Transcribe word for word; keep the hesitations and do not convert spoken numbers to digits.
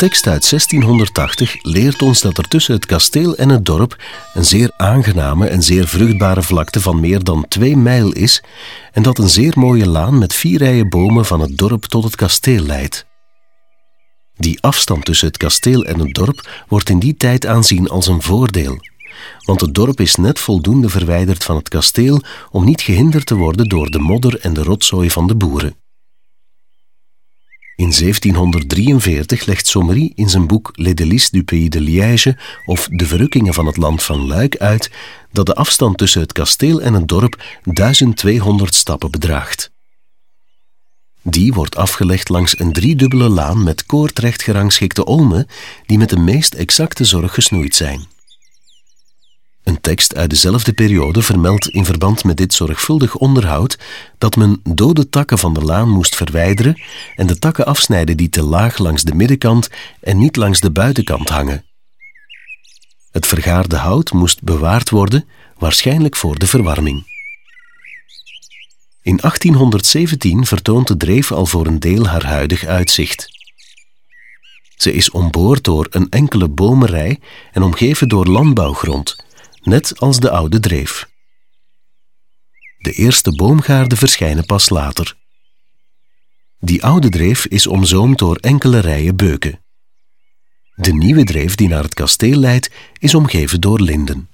tekst uit zestienhonderdtachtig leert ons dat er tussen het kasteel en het dorp een zeer aangename en zeer vruchtbare vlakte van meer dan twee mijl is en dat een zeer mooie laan met vier rijen bomen van het dorp tot het kasteel leidt. Die afstand tussen het kasteel en het dorp wordt in die tijd aanzien als een voordeel, want het dorp is net voldoende verwijderd van het kasteel om niet gehinderd te worden door de modder en de rotzooi van de boeren. In zeventienhonderddrieënveertig legt Sommery in zijn boek Les Délices du Pays de Liège of De Verrukkingen van het land van Luik uit dat de afstand tussen het kasteel en het dorp duizend tweehonderd stappen bedraagt. Die wordt afgelegd langs een driedubbele laan met koordrecht gerangschikte olmen die met de meest exacte zorg gesnoeid zijn. Een tekst uit dezelfde periode vermeldt in verband met dit zorgvuldig onderhoud dat men dode takken van de laan moest verwijderen en de takken afsnijden die te laag langs de middenkant en niet langs de buitenkant hangen. Het vergaarde hout moest bewaard worden, waarschijnlijk voor de verwarming. In achttienhonderdzeventien vertoont de dreef al voor een deel haar huidig uitzicht. Ze is omboord door een enkele bomenrij en omgeven door landbouwgrond, net als de oude dreef. De eerste boomgaarden verschijnen pas later. Die oude dreef is omzoomd door enkele rijen beuken. De nieuwe dreef die naar het kasteel leidt, is omgeven door linden.